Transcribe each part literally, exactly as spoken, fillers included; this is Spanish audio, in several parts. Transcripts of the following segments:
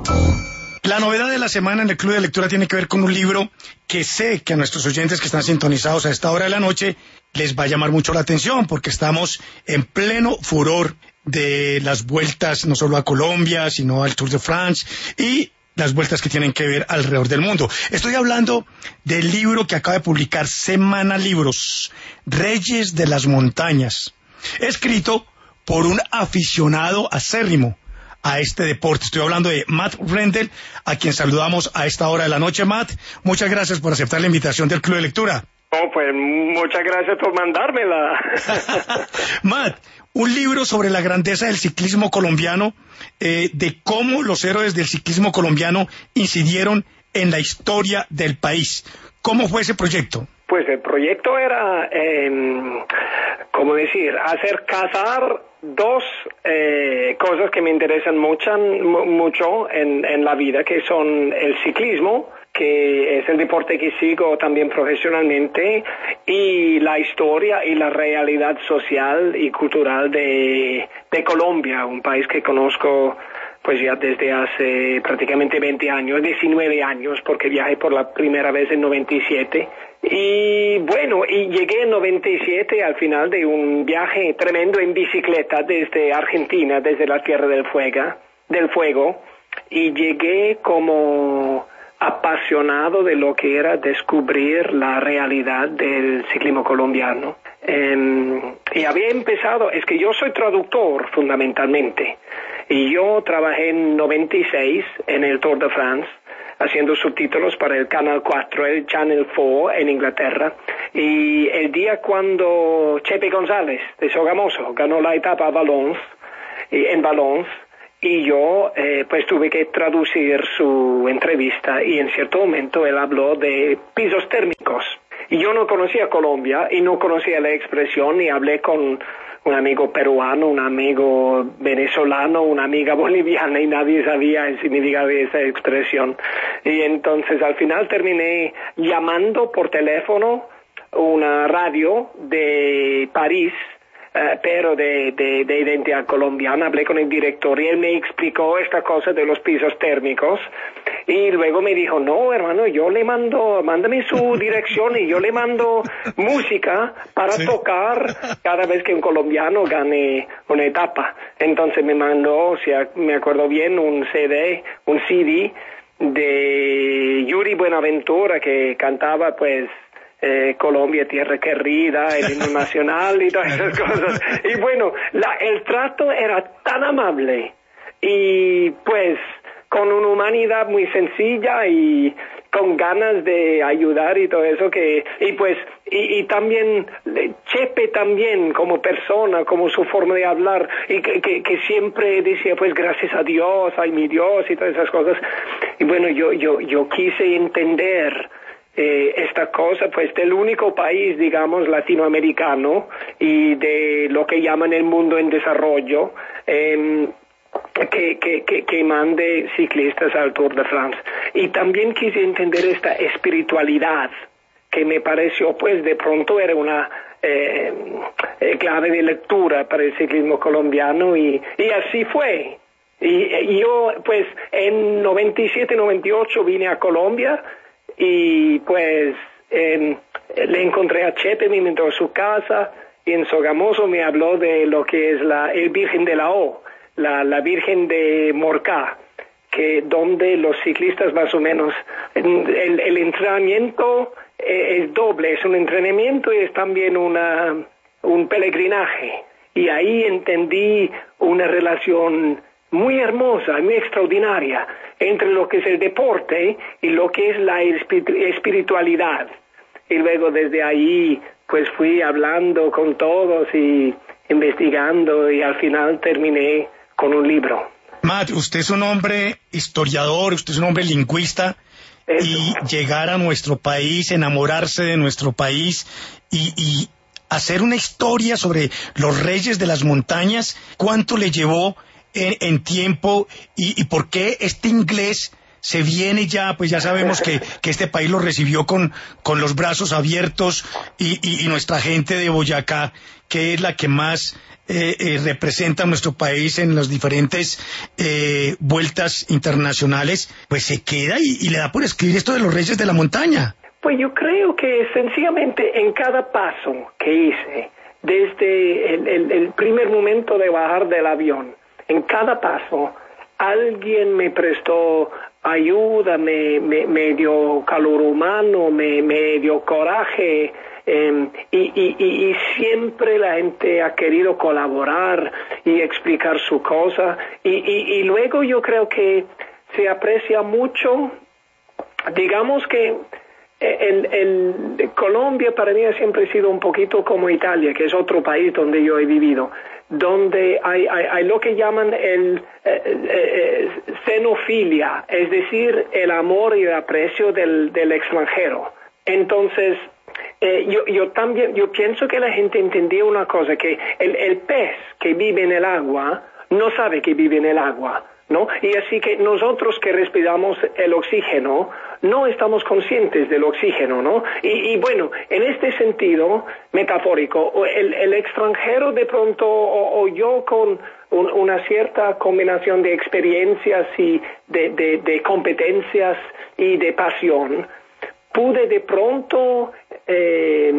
La novedad de la semana en el Club de Lectura tiene que ver con un libro que sé que a nuestros oyentes que están sintonizados a esta hora de la noche les va a llamar mucho la atención, porque estamos en pleno furor de las vueltas no solo a Colombia, sino al Tour de France y las vueltas que tienen que ver alrededor del mundo. Estoy hablando del libro que acaba de publicar Semana Libros, Reyes de las Montañas, escrito por un aficionado acérrimo a este deporte. Estoy hablando de Matt Rendell, a quien saludamos a esta hora de la noche. Matt, muchas gracias por aceptar la invitación del Club de Lectura. Oh, pues muchas gracias por mandármela. Matt, un libro sobre la grandeza del ciclismo colombiano, eh, de cómo los héroes del ciclismo colombiano incidieron en la historia del país. ¿Cómo fue ese proyecto? Pues el proyecto era, eh, ¿cómo decir?, hacer casar dos eh, cosas que me interesan mucho, mucho en, en la vida, que son el ciclismo, que es el deporte que sigo también profesionalmente, y la historia y la realidad social y cultural de, de Colombia, un país que conozco pues ya desde hace prácticamente veinte años, diecinueve años, porque viajé por la primera vez en noventa y siete. Y bueno, y llegué en noventa y siete al final de un viaje tremendo en bicicleta desde Argentina, desde la Tierra del Fuego, del Fuego, y llegué como apasionado de lo que era descubrir la realidad del ciclismo colombiano. Um, y había empezado, es que yo soy traductor fundamentalmente, y yo trabajé en noventa y seis en el Tour de France, haciendo subtítulos para el Canal cuatro, el Channel cuatro en Inglaterra, y el día cuando Chepe González de Sogamoso ganó la etapa a Valence, en Valence, y yo eh, pues tuve que traducir su entrevista, y en cierto momento él habló de pisos térmicos, y yo no conocía Colombia y no conocía la expresión, y hablé con un amigo peruano, un amigo venezolano, una amiga boliviana, y nadie sabía el significado de esa expresión. Y entonces al final terminé llamando por teléfono una radio de París, Uh, pero de, de, de identidad colombiana. Hablé con el director y él me explicó esta cosa de los pisos térmicos, y luego me dijo, no hermano, yo le mando, mándame su dirección y yo le mando música para sí. tocar cada vez que un colombiano gane una etapa. Entonces me mandó, si me acuerdo bien, un C D, un C D de Yuri Buenaventura, que cantaba pues Eh, Colombia, tierra querida, el himno nacional y todas esas cosas. Y bueno, la, el trato era tan amable y pues con una humanidad muy sencilla y con ganas de ayudar y todo eso, que y pues y, y también Chepe también como persona, como su forma de hablar, y que, que, que siempre decía pues gracias a Dios, ay mi Dios y todas esas cosas. Y bueno, yo yo yo quise entender Eh, esta cosa pues del único país, digamos, latinoamericano y de lo que llaman el mundo en desarrollo, eh, que, que, que, que mande ciclistas al Tour de France. Y también quise entender esta espiritualidad que me pareció pues de pronto era una eh, eh, clave de lectura para el ciclismo colombiano, y, y así fue. Y, y yo pues en noventa y siete, noventa y ocho vine a Colombia, y pues eh, le encontré a Chepe, me invitó a su casa, y en Sogamoso me habló de lo que es la el Virgen de la O, la, la Virgen de Morcá, que donde los ciclistas más o menos, el, el entrenamiento eh, es doble, es un entrenamiento y es también una un peregrinaje, y ahí entendí una relación muy hermosa, muy extraordinaria entre lo que es el deporte y lo que es la espiritualidad. Y luego desde ahí pues fui hablando con todos y investigando, y al final terminé con un libro. Matt, usted es un hombre historiador, usted es un hombre lingüista, Eso. Y llegar a nuestro país, enamorarse de nuestro país y, y hacer una historia sobre los reyes de las montañas, ¿cuánto le llevó En, en tiempo y, y por qué este inglés se viene ya, pues ya sabemos que, que este país lo recibió con, con los brazos abiertos y, y, y nuestra gente de Boyacá, que es la que más eh, eh, representa a nuestro país en las diferentes eh, vueltas internacionales, pues se queda y, y le da por escribir esto de los Reyes de la Montaña. Pues yo creo que sencillamente en cada paso que hice, desde el, el, el primer momento de bajar del avión, en cada paso, alguien me prestó ayuda, me, me, me dio calor humano, me, me dio coraje, eh, y, y, y, y siempre la gente ha querido colaborar y explicar su cosa, y, y, y luego yo creo que se aprecia mucho, digamos que El, el, Colombia para mí ha siempre sido un poquito como Italia, que es otro país donde yo he vivido, donde hay, hay, hay lo que llaman el eh, eh, xenofilia, es decir, el amor y el aprecio del, del extranjero. Entonces, eh, yo, yo también, yo pienso que la gente entendía una cosa, que el, el pez que vive en el agua no sabe que vive en el agua, ¿no? Y así que nosotros que respiramos el oxígeno no estamos conscientes del oxígeno, ¿no? Y, y bueno, en este sentido metafórico, el, el extranjero de pronto, o, o yo con un, una cierta combinación de experiencias y de, de, de competencias y de pasión, pude de pronto eh,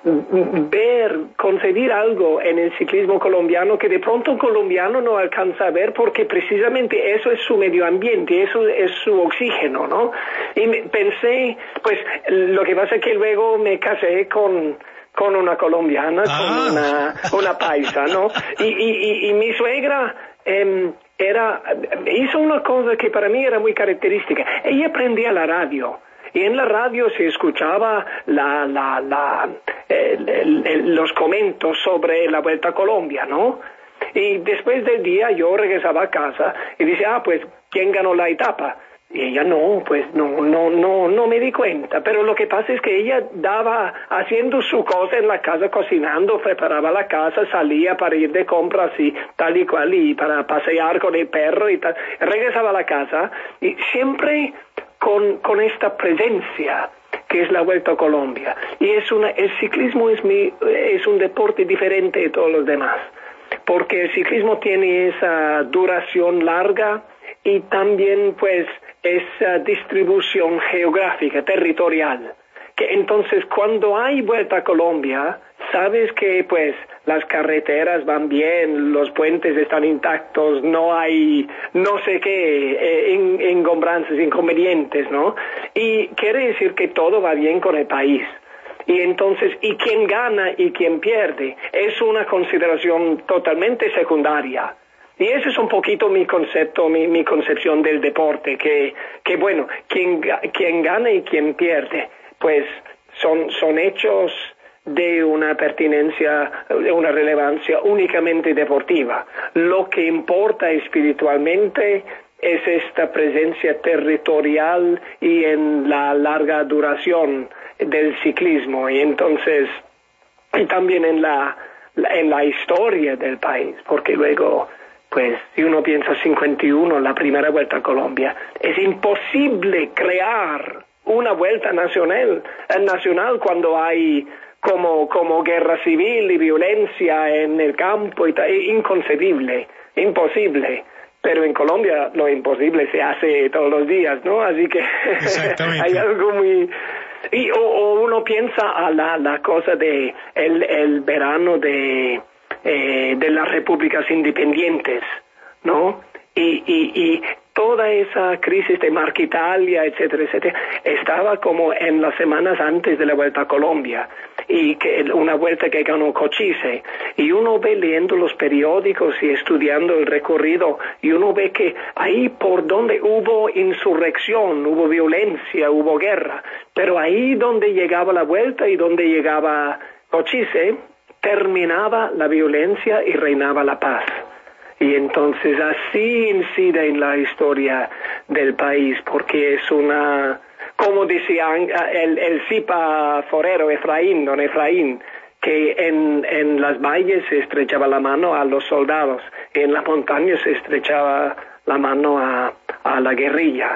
ver, concebir algo en el ciclismo colombiano que de pronto un colombiano no alcanza a ver, porque precisamente eso es su medio ambiente, eso es su oxígeno, ¿no? Y me, pensé, pues lo que pasa es que luego me casé con con una colombiana, ah. con una, una paisa, ¿no? Y, y, y, y mi suegra eh, era, hizo una cosa que para mí era muy característica. Ella prendía la radio. Y en la radio se escuchaba la, la, la, el, el, el, los comentarios sobre la Vuelta a Colombia, ¿no? Y después del día yo regresaba a casa y decía, ah, pues, ¿quién ganó la etapa? Y ella, no, pues, no, no, no, no me di cuenta. Pero lo que pasa es que ella daba, haciendo su cosa en la casa, cocinando, preparaba la casa, salía para ir de compras y tal y cual, y para pasear con el perro y tal. Regresaba a la casa y siempre con, con esta presencia que es la Vuelta a Colombia. Y es una, el ciclismo es, mi, es un deporte diferente de todos los demás, porque el ciclismo tiene esa duración larga y también pues esa distribución geográfica, territorial, que entonces cuando hay Vuelta a Colombia, sabes que pues las carreteras van bien, los puentes están intactos, no hay no sé qué, eh, en, engombranzas, inconvenientes, ¿no? Y quiere decir que todo va bien con el país. Y entonces, y quién gana y quién pierde, es una consideración totalmente secundaria. Y ese es un poquito mi concepto, mi, mi concepción del deporte, que, que bueno, quien, quien gana y quien pierde, pues son, son hechos de una pertinencia, de una relevancia únicamente deportiva. Lo que importa espiritualmente es esta presencia territorial y en la larga duración del ciclismo, y entonces, y también en la, en la historia del país, porque luego, pues, si uno piensa cincuenta y uno, la primera Vuelta a Colombia, es imposible crear una vuelta nacional, nacional cuando hay como, como guerra civil y violencia en el campo y tal, inconcebible, imposible. Pero en Colombia lo imposible se hace todos los días, ¿no? Así que hay algo muy... Y, o, o uno piensa a la, la cosa de el, el verano de, eh, de las repúblicas independientes, ¿no? Y, y, y toda esa crisis de Marca Italia, etcétera, etcétera, estaba como en las semanas antes de la Vuelta a Colombia, y que una vuelta que ganó Cochise, y uno ve leyendo los periódicos y estudiando el recorrido, y uno ve que ahí por donde hubo insurrección, hubo violencia, hubo guerra, pero ahí donde llegaba la vuelta y donde llegaba Cochise, terminaba la violencia y reinaba la paz. Y entonces así incide en la historia del país, porque es una, como decía el, el Zipa forero Efraín, don Efraín, que en, en las valles se estrechaba la mano a los soldados, y en las montañas se estrechaba la mano a, a la guerrilla.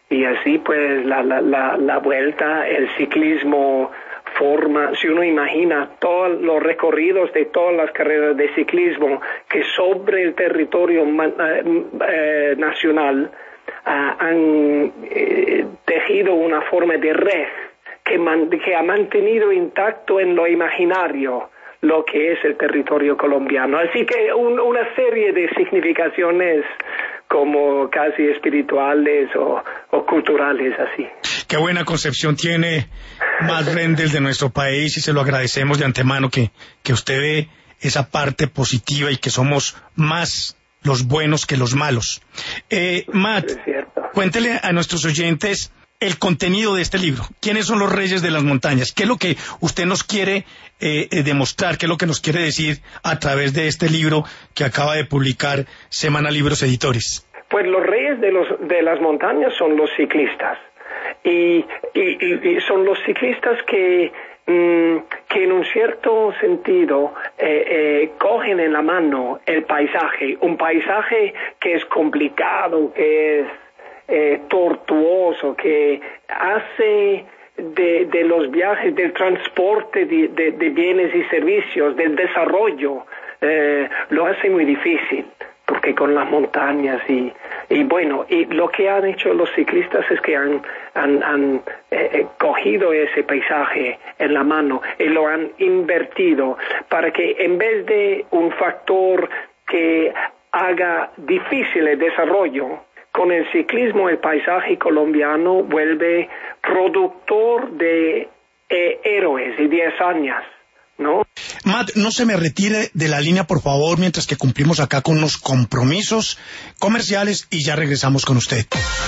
y así pues la, la, la, la vuelta, el ciclismo forma, si uno imagina todos los recorridos de todas las carreras de ciclismo que sobre el territorio man, eh, eh, nacional uh, han eh, tejido una forma de red que, man, que ha mantenido intacto en lo imaginario lo que es el territorio colombiano. Así que un, una serie de significaciones como casi espirituales o, o culturales así. Qué buena concepción tiene Matt Rendell de nuestro país, y se lo agradecemos de antemano que, que usted ve esa parte positiva y que somos más los buenos que los malos. Eh, Matt, cuéntele a nuestros oyentes el contenido de este libro. ¿Quiénes son los reyes de las montañas? ¿Qué es lo que usted nos quiere eh, demostrar? ¿Qué es lo que nos quiere decir a través de este libro que acaba de publicar Semana Libros Editores? Pues los reyes de, los, de las montañas son los ciclistas. Y, y, y son los ciclistas que, mmm, que en un cierto sentido eh, eh, cogen en la mano el paisaje, un paisaje que es complicado, que es eh, tortuoso, que hace de, de los viajes, del transporte de, de, de bienes y servicios, del desarrollo, eh, lo hace muy difícil. Porque con las montañas y, y bueno, y lo que han hecho los ciclistas es que han, han, han eh, cogido ese paisaje en la mano y lo han invertido para que en vez de un factor que haga difícil el desarrollo, con el ciclismo el paisaje colombiano vuelve productor de eh, héroes y de hazañas, ¿no? Matt, no se me retire de la línea, por favor, mientras que cumplimos acá con unos compromisos comerciales y ya regresamos con usted.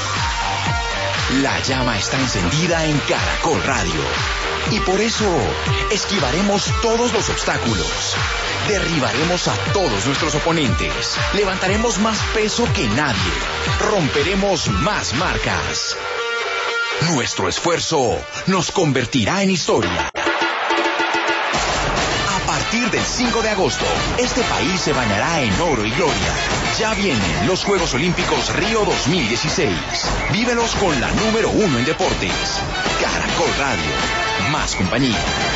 La llama está encendida en Caracol Radio y por eso esquivaremos todos los obstáculos, derribaremos a todos nuestros oponentes, levantaremos más peso que nadie, romperemos más marcas. Nuestro esfuerzo nos convertirá en historia. A partir del cinco de agosto, este país se bañará en oro y gloria. Ya vienen los Juegos Olímpicos Río dos mil dieciséis. Vívelos con la número uno en deportes. Caracol Radio. Más compañía.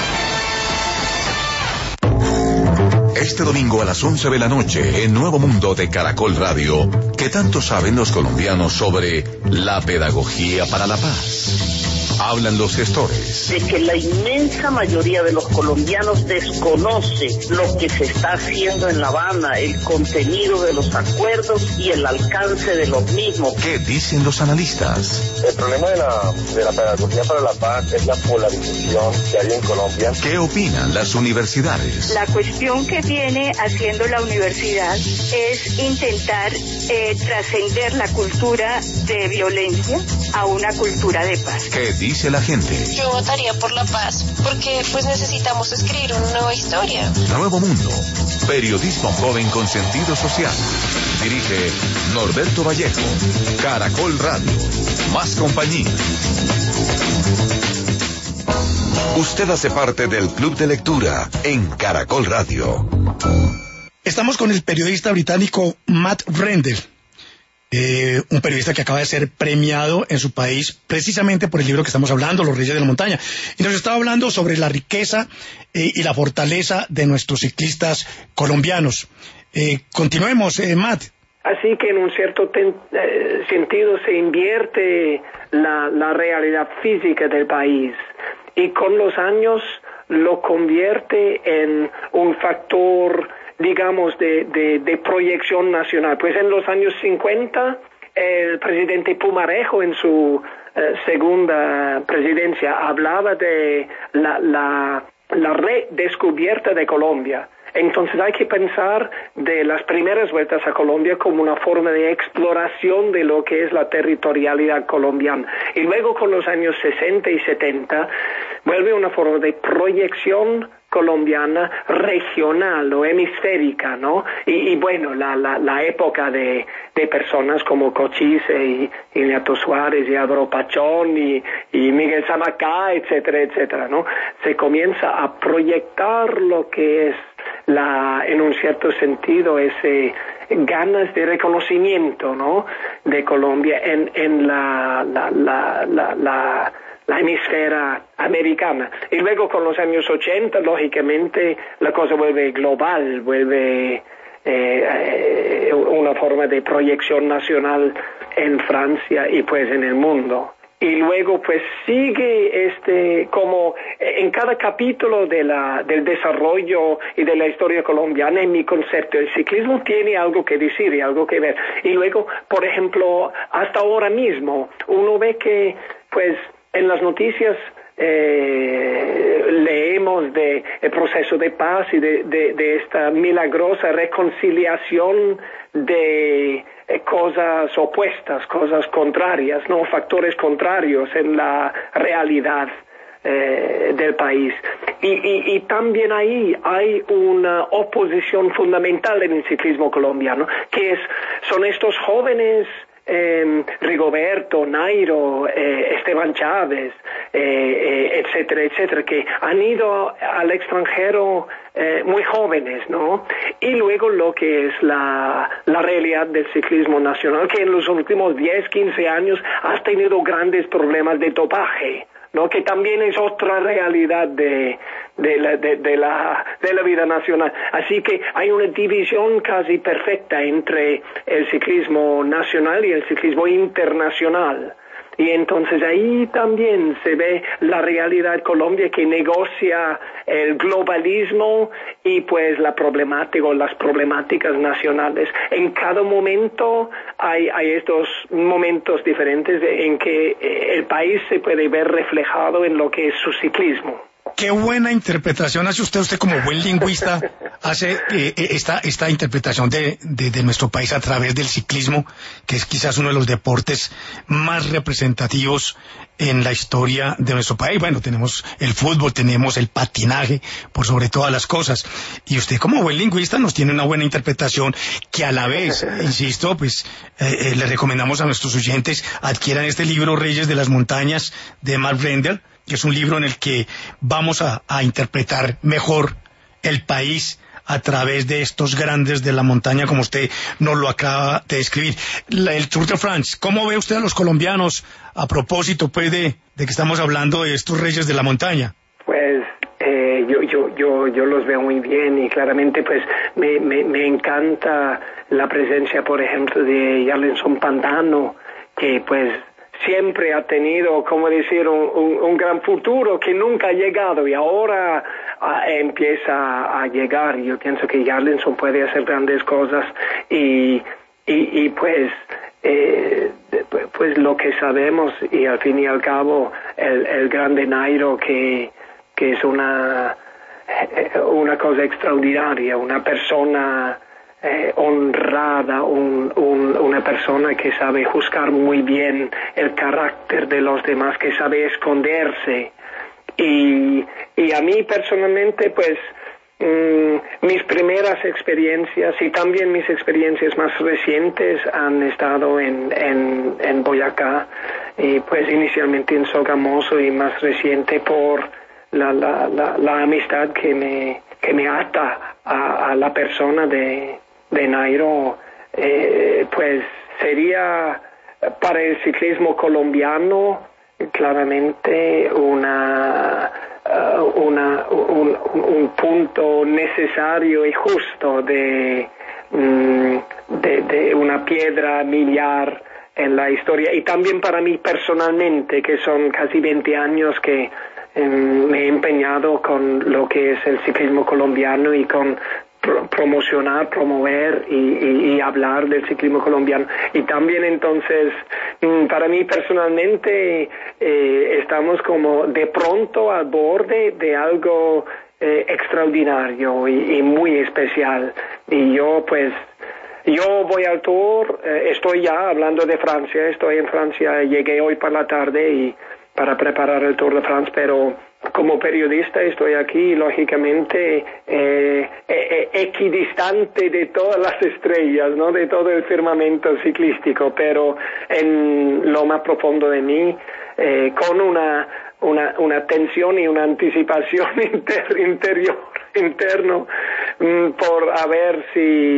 Este domingo a las once de la noche, en Nuevo Mundo de Caracol Radio, ¿qué tanto saben los colombianos sobre la pedagogía para la paz? Hablan los gestores. De que la inmensa mayoría de los colombianos desconoce lo que se está haciendo en La Habana, el contenido de los acuerdos y el alcance de los mismos. ¿Qué dicen los analistas? El problema de la, de la pedagogía para la paz es la polarización que hay en Colombia. ¿Qué opinan las universidades? La cuestión que viene haciendo la universidad es intentar eh, trascender la cultura de violencia a una cultura de paz. ¿Qué dice la gente? Yo votaría por la paz, porque pues necesitamos escribir una nueva historia. Nuevo Mundo, periodismo joven con sentido social. Dirige Norberto Vallejo. Caracol Radio, más compañía. Usted hace parte del Club de Lectura en Caracol Radio. Estamos con el periodista británico Matt Rendell. Eh, un periodista que acaba de ser premiado en su país precisamente por el libro que estamos hablando, Los Reyes de la Montaña, y nos estaba hablando sobre la riqueza eh, y la fortaleza de nuestros ciclistas colombianos. Eh, continuemos, eh, Matt. Así que en un cierto ten, eh, sentido se invierte la, la realidad física del país y con los años lo convierte en un factor, digamos, de, de, de proyección nacional. Pues en los años cincuenta, el presidente Pumarejo en su eh, segunda presidencia hablaba de la, la, la redescubierta de Colombia. Entonces hay que pensar de las primeras vueltas a Colombia como una forma de exploración de lo que es la territorialidad colombiana. Y luego con los años sesenta y setenta vuelve una forma de proyección colombiana regional o hemisférica, ¿no? Y, y bueno, la, la, la época de, de personas como Cochise y, y Leato Suárez y Álvaro Pachón y, y Miguel Zamacá, etcétera, etcétera, ¿no? Se comienza a proyectar lo que es la, en un cierto sentido, ese, ganas de reconocimiento, ¿no?, de Colombia en, en la, la, la, la, la, la hemisfera americana. Y luego con los años ochenta, lógicamente, la cosa vuelve global, vuelve eh, una forma de proyección nacional en Francia y pues en el mundo. Y luego pues sigue este, como en cada capítulo de la, del desarrollo y de la historia colombiana, en mi concepto, el ciclismo tiene algo que decir y algo que ver. Y luego, por ejemplo, hasta ahora mismo, uno ve que pues en las noticias eh, leemos de el proceso de paz y de, de, de esta milagrosa reconciliación de eh, cosas opuestas, cosas contrarias, no, factores contrarios en la realidad eh, del país. Y, y, y también ahí hay una oposición fundamental en el ciclismo colombiano, que es, son estos jóvenes Eh, Rigoberto, Nairo, eh, Esteban Chávez, eh, eh, etcétera, etcétera, que han ido al extranjero eh, muy jóvenes, ¿no? Y luego lo que es la, la realidad del ciclismo nacional, que en los últimos diez, quince años ha tenido grandes problemas de dopaje, ¿no?, que también es otra realidad de, de, la, de, de, la, de la vida nacional. Así que hay una división casi perfecta entre el ciclismo nacional y el ciclismo internacional. Y entonces ahí también se ve la realidad Colombia, que negocia el globalismo y pues la problemática o las problemáticas nacionales. En cada momento hay, hay estos momentos diferentes en que el país se puede ver reflejado en lo que es su ciclismo. Qué buena interpretación hace usted, usted como buen lingüista, hace eh, esta, esta interpretación de, de, de nuestro país a través del ciclismo, que es quizás uno de los deportes más representativos en la historia de nuestro país. Bueno, tenemos el fútbol, tenemos el patinaje, por sobre todas las cosas. Y usted como buen lingüista nos tiene una buena interpretación que a la vez, insisto, pues eh, eh, le recomendamos a nuestros oyentes adquieran este libro Reyes de las Montañas de Mark Rendell, que es un libro en el que vamos a, a interpretar mejor el país a través de estos grandes de la montaña, como usted nos lo acaba de describir. La, el Tour de France, ¿cómo ve usted a los colombianos a propósito pues de, de que estamos hablando de estos reyes de la montaña? Pues eh, yo, yo, yo, yo los veo muy bien y claramente pues me, me, me encanta la presencia, por ejemplo, de Yarlinson Pantano, que pues siempre ha tenido, como decir, un, un, un gran futuro que nunca ha llegado y ahora a, empieza a llegar. Yo pienso que Yarlinson puede hacer grandes cosas y, y, y pues, eh, pues lo que sabemos y al fin y al cabo el, el grande Nairo, que, que es una, una cosa extraordinaria, una persona Eh, honrada, un, un, una persona que sabe juzgar muy bien el carácter de los demás, que sabe esconderse. Y, y a mí personalmente, pues, mmm, mis primeras experiencias y también mis experiencias más recientes han estado en, en, en Boyacá, y pues inicialmente en Sogamoso y más reciente por la, la, la, la amistad que me, que me ata a, a la persona de de Nairo. Eh, pues sería para el ciclismo colombiano claramente una, uh, una un, un punto necesario y justo de, um, de, de una piedra miliar en la historia, y también para mí personalmente, que son casi veinte años que um, me he empeñado con lo que es el ciclismo colombiano y con promocionar, promover y, y, y hablar del ciclismo colombiano. Y también entonces, para mí personalmente, eh, estamos como de pronto al borde de algo eh, extraordinario y, y muy especial. Y yo pues, yo voy al Tour, eh, estoy ya hablando de Francia, estoy en Francia, llegué hoy por la tarde y para preparar el Tour de France, pero como periodista estoy aquí, lógicamente, eh, eh, equidistante de todas las estrellas, ¿no?, de todo el firmamento ciclístico, pero en lo más profundo de mí, eh, con una, una, una tensión y una anticipación inter, interior, interno, mm, por a ver si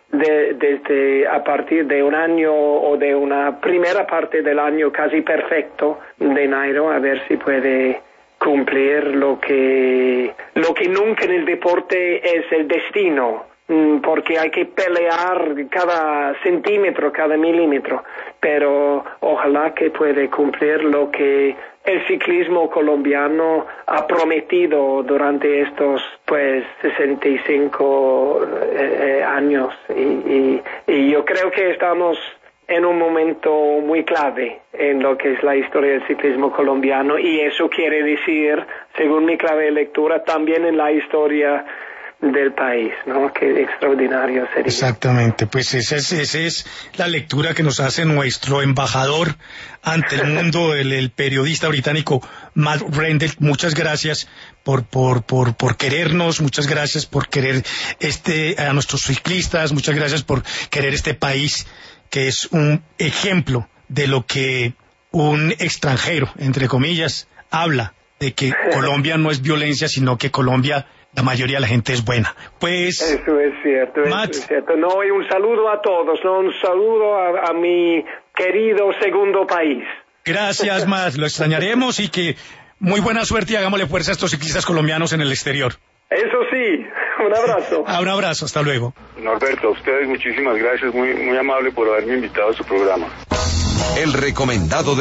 de, desde a partir de un año o de una primera parte del año casi perfecto de Nairo, a ver si puede cumplir lo que lo que nunca en el deporte es el destino, porque hay que pelear cada centímetro, cada milímetro, pero ojalá que pueda cumplir lo que el ciclismo colombiano ha prometido durante estos pues sesenta y cinco eh, años y, y, y yo creo que estamos en un momento muy clave en lo que es la historia del ciclismo colombiano, y eso quiere decir, según mi clave de lectura, también en la historia del país, ¿no? Qué extraordinario sería. Exactamente, pues esa es, esa es la lectura que nos hace nuestro embajador ante el mundo, el, el periodista británico Matt Rendell. Muchas gracias por, por, por, por querernos, muchas gracias por querer este, a nuestros ciclistas, muchas gracias por querer este país, que es un ejemplo de lo que un extranjero, entre comillas, habla, de que Colombia no es violencia, sino que Colombia, la mayoría de la gente es buena. Pues eso es cierto, Matt, eso es cierto. No, y un saludo a todos, ¿no? Un saludo a, a mi querido segundo país. Gracias, Matt, lo extrañaremos y que muy buena suerte y hagámosle fuerza a estos ciclistas colombianos en el exterior. Eso sí, un abrazo. Ah, un abrazo, hasta luego. Norberto, a ustedes muchísimas gracias, muy, muy amable por haberme invitado a su programa. El recomendado de